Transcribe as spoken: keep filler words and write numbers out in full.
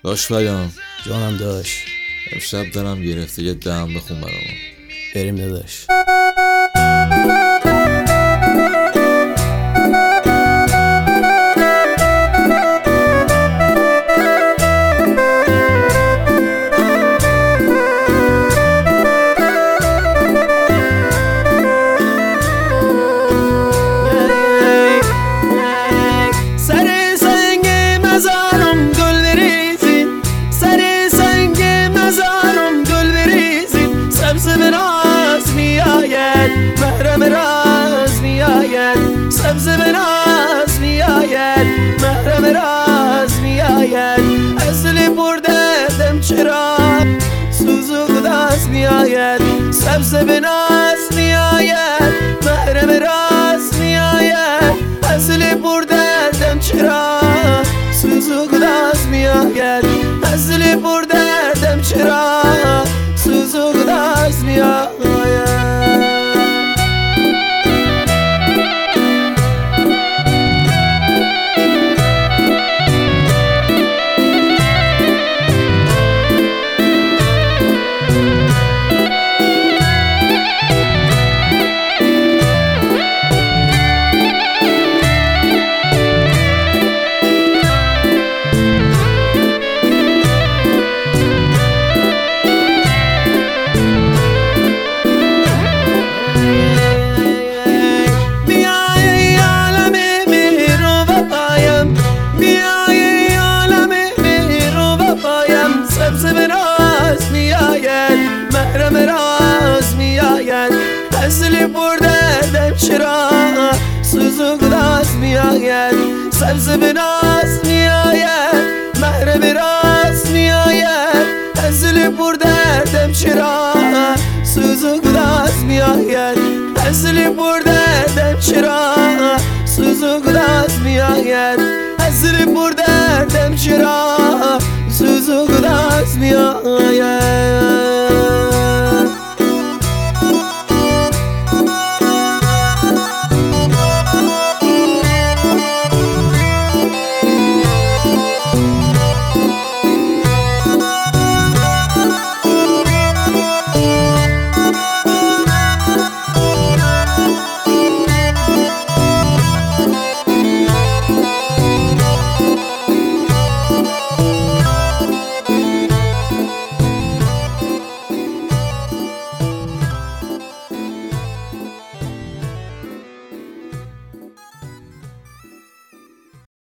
داش پیام جانم داش. امشب دارم گرفته، یه دم بخون برامون. بریم داداش. محرم راز میآید، سبز به ناز میآید، محرم راز میآید. اصل بردم چرا سوز و گداز میآید، سبز به ناز میآید، محرم راز میآید. اصل بردم چرا سوز و گداز میآید، اصل بردم چرا سوز و گداز میآید. محرم راز میآید، اصل بردم چرا سوز و گداز میآید، سبز به ناز میآید، محرم راز میآید. اصل بردم چرا سوز و گداز میآید، اصل بردم چرا سوز و گداز میآید، اصل بردم چرا سوز و گداز میآید.